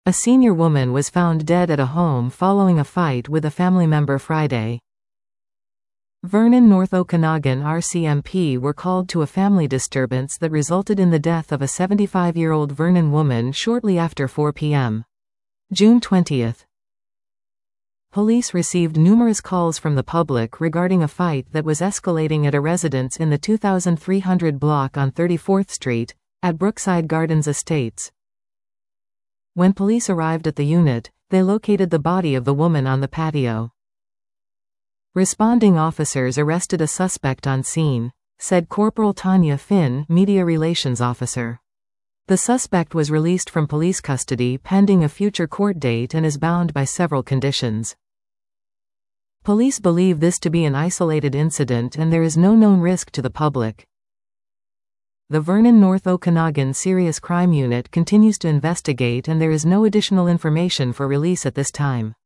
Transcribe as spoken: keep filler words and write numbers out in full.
A senior woman was found dead at a home following a fight with a family member Friday. Vernon, North Okanagan R C M P were called to a family disturbance that resulted in the death of a seventy-five-year-old Vernon woman shortly after four p m June twentieth. Police received numerous calls from the public regarding a fight that was escalating at a residence in the two thousand three hundred block on thirty-fourth Street, at Brookside Gardens Estates. When police arrived at the unit, they located the body of the woman on the patio. Responding officers arrested a suspect on scene, said Corporal Tanya Finn, Media Relations Officer. The suspect was released from police custody pending a future court date and is bound by several conditions. Police believe this to be an isolated incident and there is no known risk to the public. The Vernon, North Okanagan Serious Crime Unit continues to investigate and there is no additional information for release at this time.